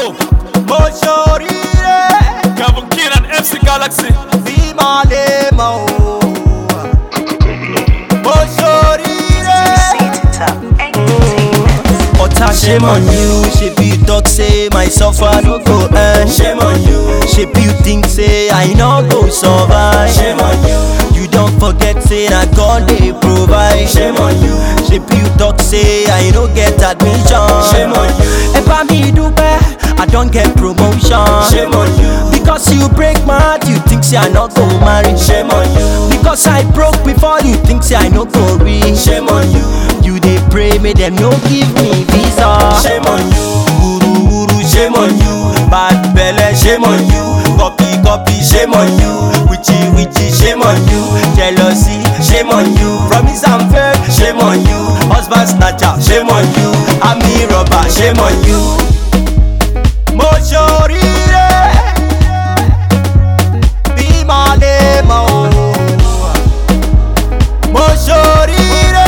Kopioko, Moshorire, Kevin King and MC Galaxy. Vima Lemo. Moshorire. Ota, shame on you. Shape you talk say my suffer no go end. Shame on you. Shape you think say I no go survive. Shame on you. You don't forget say na God dey provide. Shame on you. Shape you talk say I no get admission. Shame on you. Ever me dupe, I don't get promotion. Shame on you. Because you break my heart, you think say I not go marry. Shame on you. Because I broke before, you think say I no go reach. Shame on you. You dey pray me them no give me visa. Shame on you. Uru uru, shame on you. Bad belle, shame on you. Copy copy, shame on you. Witchy witchy, shame on you. Jealousy, shame on you. Promise and fail, shame on you. Husband snatcher, shame on you. Army robber, shame on you. Moshorire, Vima Lemo. Moshorire.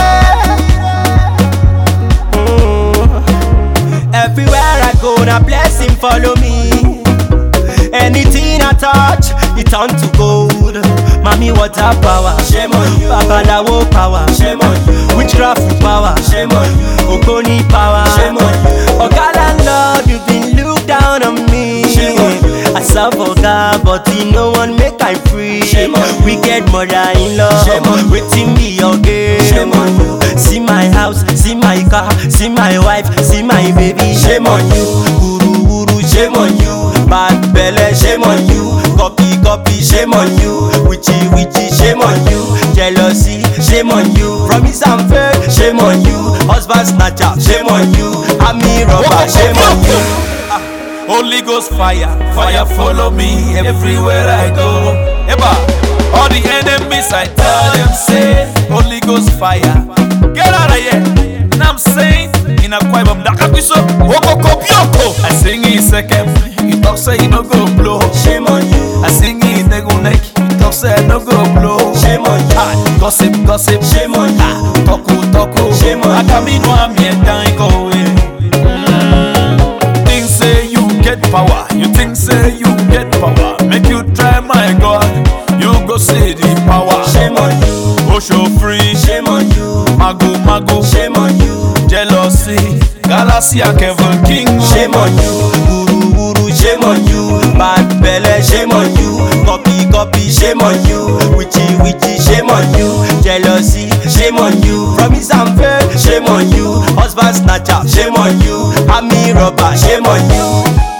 Everywhere I go, na blessing follow me. Anything I touch, it turn to gold. Mommy, water power, shame on you. Babalawo power, shame on you. Witchcraft power, shame on you. Ogoni power, shame on you. Oga landlord, you been look down on me. Shame on you. I serve Oga, but you no one make I free. Shame on you. Wicked mother-in-law, shame on you. Waiting me your game. Shame on you. See my house, see my car, see my wife, see my baby. Shame on you. Uru uru, shame on you. Bad belle, shame on you. Copy copy, shame on you. Witchy witchy, shame on you. Jealousy, shame on you. Promise and fail, shame on you. Husband snatcher, shame on you. Army robber, shame on you. Holy Ghost fire, fire follow me everywhere I go. Eba, all the enemies I tell them say, Holy Ghost fire, get out of here. And I'm saying, in a choir of Dakabiso, Oko Kopioko. I sing in second, you talk say you no go blow. Shame on you. I sing in Negunek, you talk say I no go blow. Shame on you. Gossip, gossip, Shame on you. Toku, toku, Shame on you. Akamino, I'm here, dying, go away. Think say you get power, you think say you get power. Make you try my God, you go see the power. Shame on you. Osho free, Shame on you. mago mago. Shame on you. Jealousy, Galaxy, Kevin King. Shame on you. Uru uru, shame on you. Bad belle, shame on you. Copy copy, shame on you. Witchy witchy, shame on you. Jealousy, shame on you. Promise and fail, shame on you. Husband snatcher, shame on you. Army robber, shame on you.